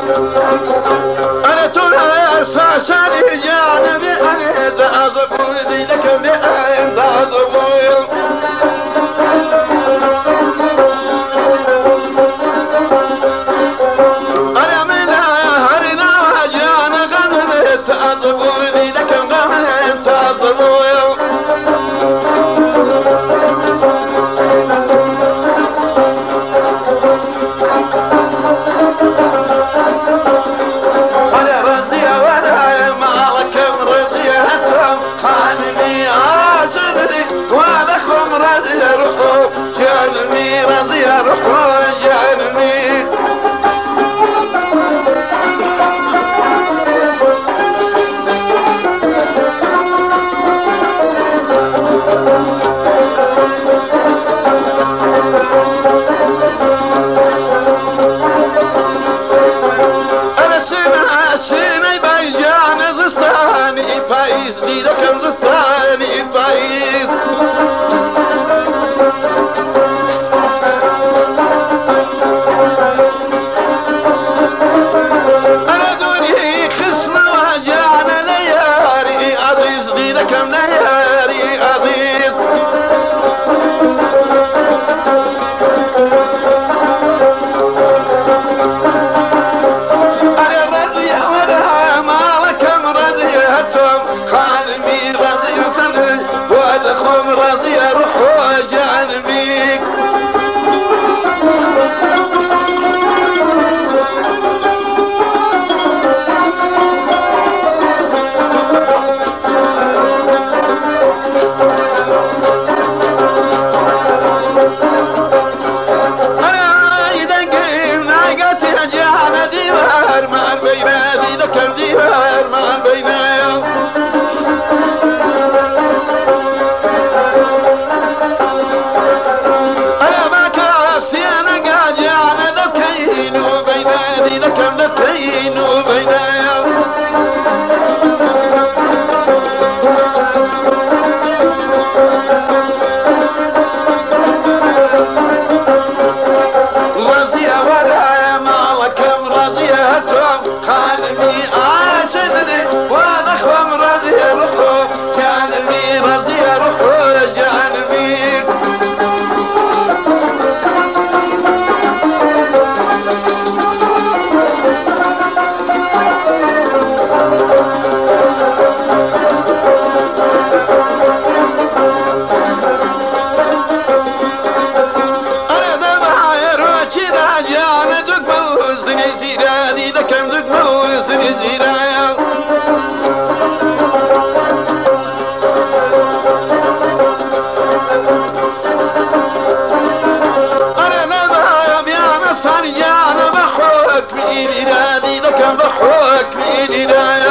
أنا تنهر ساساني جانبي أنا دعظب وذي لك بأين دعظب أنا من هرنا جانا غنبي تعظب وذي لك بأين تعظب فايز لك الغصاني فايز أنا دوني خصم وجعنا لياري عزيز لك لياري عزيز أنا رضي ولا مالك مرضيتهم خالمي رضي وسنة وادخل رضي روح وجعل بيك أنا إذا قيم ناقتي جعل ديوار مع البينادي ذكر ديوار مع البينادي لكم لكين وبينايا رضي ورايا ما لكم رضيتهم خالقي عاشدني ونخوم رضي روحه كان لي رضي روحه جعل بيك كم ذكروا زنجيرايا أنا نضايا يا مصر يا بحوك بإيدي نادي لكم بحوك بإيدي نادي